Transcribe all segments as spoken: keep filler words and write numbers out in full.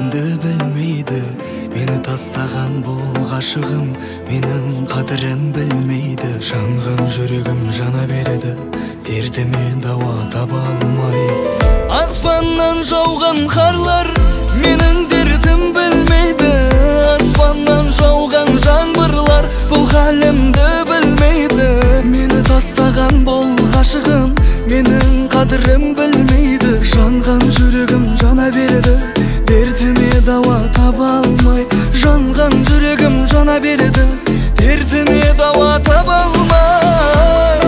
халімді білмейді. Мені тастаған бұл ғашығым менің қадірім білмейді. Жанған жүрегім жана береді, дертіме дауа таба алмай. Аспаннан жауған қарлар менің дертім білмейді. Аспаннан жауған жаңбырлар бұл халімді білмейді. Мені тастаған бұл ғашығым менің қадірім білмейді. Жанған жүрегім жана береді, дертіме дауа таба алмай. Жанған жүрегім жана береді, дертіме дауа таба алмай.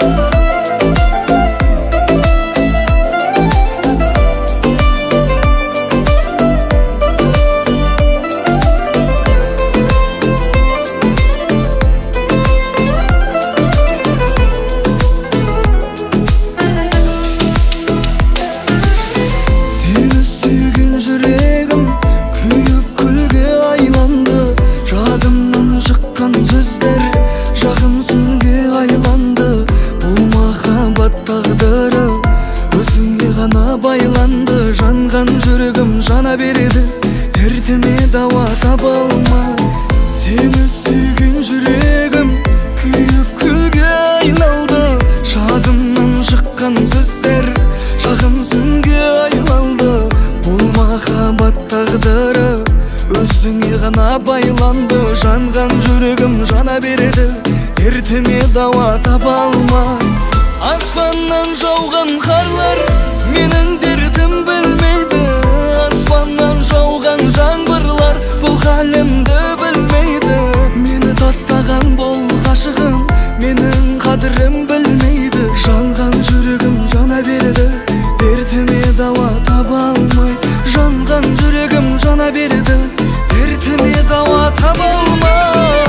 Жүрегім күйіп күлге айланды. Жадымнан шыққан сөздер жағым сүлге айланды. Бұл махаббат тағдыры өзіңе ғана байланды. Жанған жүрегім жана береді, дертіме дауа таба алмай. Сені сүйген жүрегім күйіп күлге айналды. Жадымнан шыққан сөздер жағым сүлге айланды. Бұл махаббат тағдыры өзіңе ғана байланды. Жанған жүрегім жана береді, дертіме дауа таба алмай. Аспаннан жауған қарлар менің дертім білмейді. Аспаннан жауған жаңбырлар бұл халімді білмейді. Мені тастаған бұл ғашығым менің қадірім білмейді. Жанған жүрегім жана береді, дертіме дауа таба алмай. Жанған жүрегім жана береді, дертіме дауа таба алмай.